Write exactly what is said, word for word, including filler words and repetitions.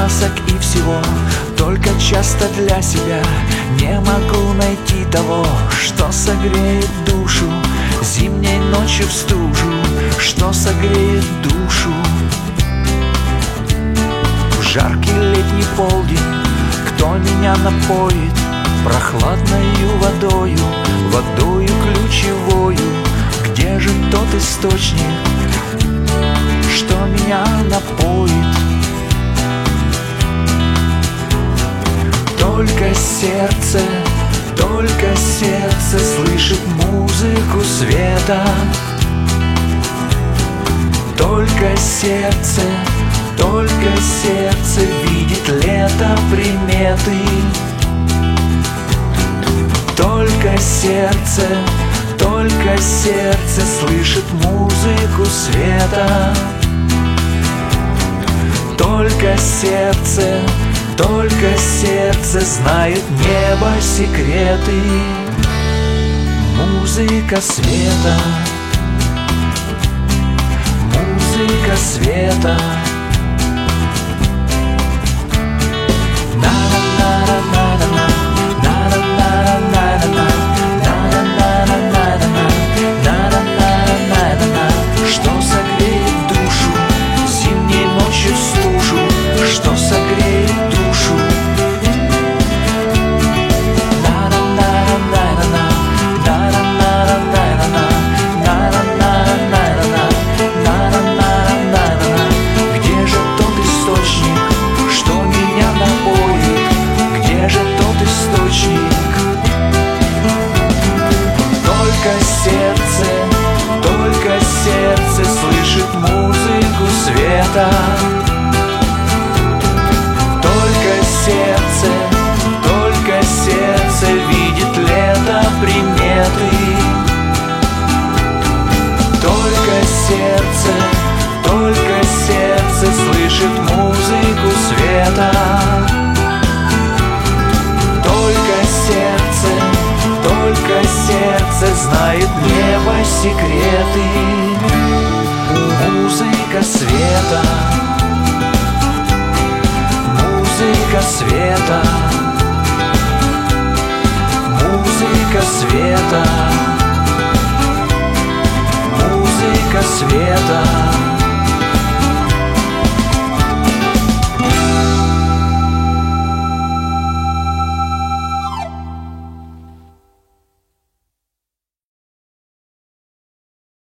красок и всего, только часто для себя не могу найти того, что согреет душу зимней ночью в стужу, что согреет душу. В жаркий летний полдень кто меня напоит прохладною водою, водою ключевою? Где же тот источник, что меня напоит? Только сердце, только сердце слышит музыку света. Только сердце, только сердце видит лето приметы. Только сердце, только сердце слышит музыку света. Только сердце, только сердце знает небо секреты. Музыка света, музыка света. Что согреет душу зимней ночью в стужу, что согреет душу. Где же тот источник, что меня напоит? Где же тот источник? Только сердце, только сердце слышит музыку света. Только сердце, только сердце видит лето приметы. Только сердце, только сердце слышит музыку света. Только сердце, только сердце знает небо секреты. Музыка света, музыка света, музыка света, музыка света.